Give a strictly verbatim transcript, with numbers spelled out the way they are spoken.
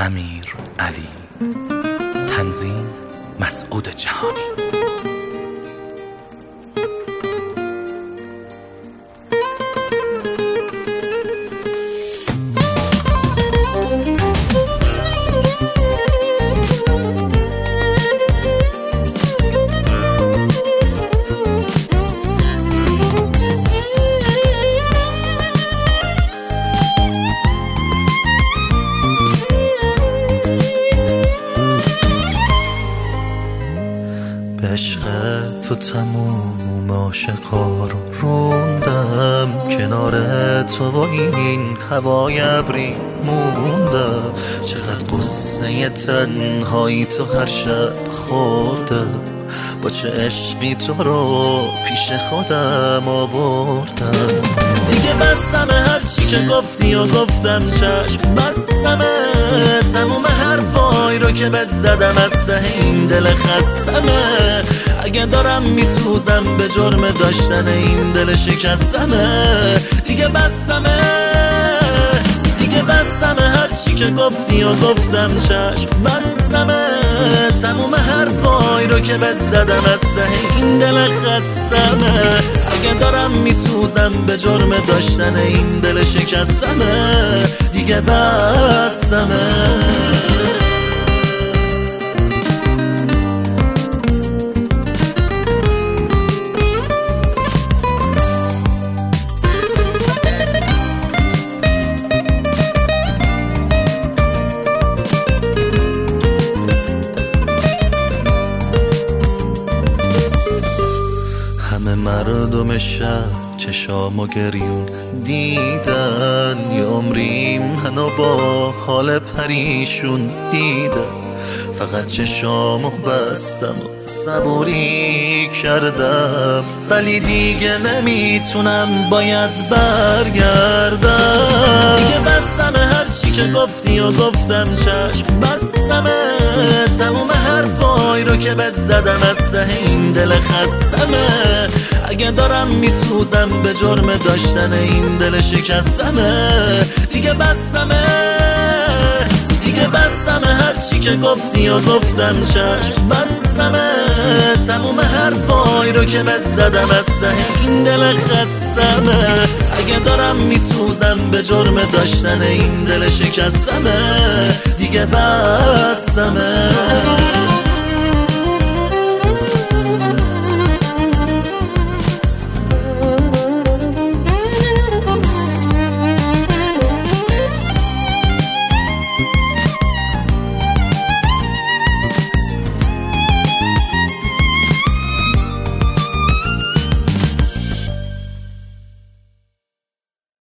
امیر علی. تنظیم مسعود جهانی. عشق تو تموم عاشقا رو روندم، کنار تو و این هوای ابری موندم. چقدر قصه تنهایی تو هر شب خوردم، با چه عشقی تو رو پیش خودم آوردم. دیگه بستم هرچی که گفتی و گفتم چشم بستمه، تموم حرفای رو که بهت زدم از ته این دل خستمه. اگه دارم میسوزم به جرم داشتن این دل شکستمه. دیگه بستمه دیگه بستمه هرچی که گفتی و گفتم چشم بستمه، تموم حرفای رو که بهت زدم از ته این دل خستمه. اگه دارم میسوزم به جرم داشتن این دل شکستمه. دیگه بستمه. مردم شهر چشام و گریون دیدن، یه عمری منو با حال پریشون دیدن. فقط چشامو بستم و صبوری کردم، ولی دیگه نمیتونم باید برگردم. دیگه بستم هرچی که گفتی و گفتم چشم بستمه، تموم حرفای رو که بهت زدم از ته این دل خستمه. اگه دارم میسوزم به جرم داشتن این دل شکستمه. دیگه بستمه دیگه بستمه هرچی که گفتی و گفتم چشم بستمه، تموم حرفای رو که بهت زدم از ته این دل خستمه. اگه دارم میسوزم به جرم داشتن این دل شکستمه. دیگه بستمه.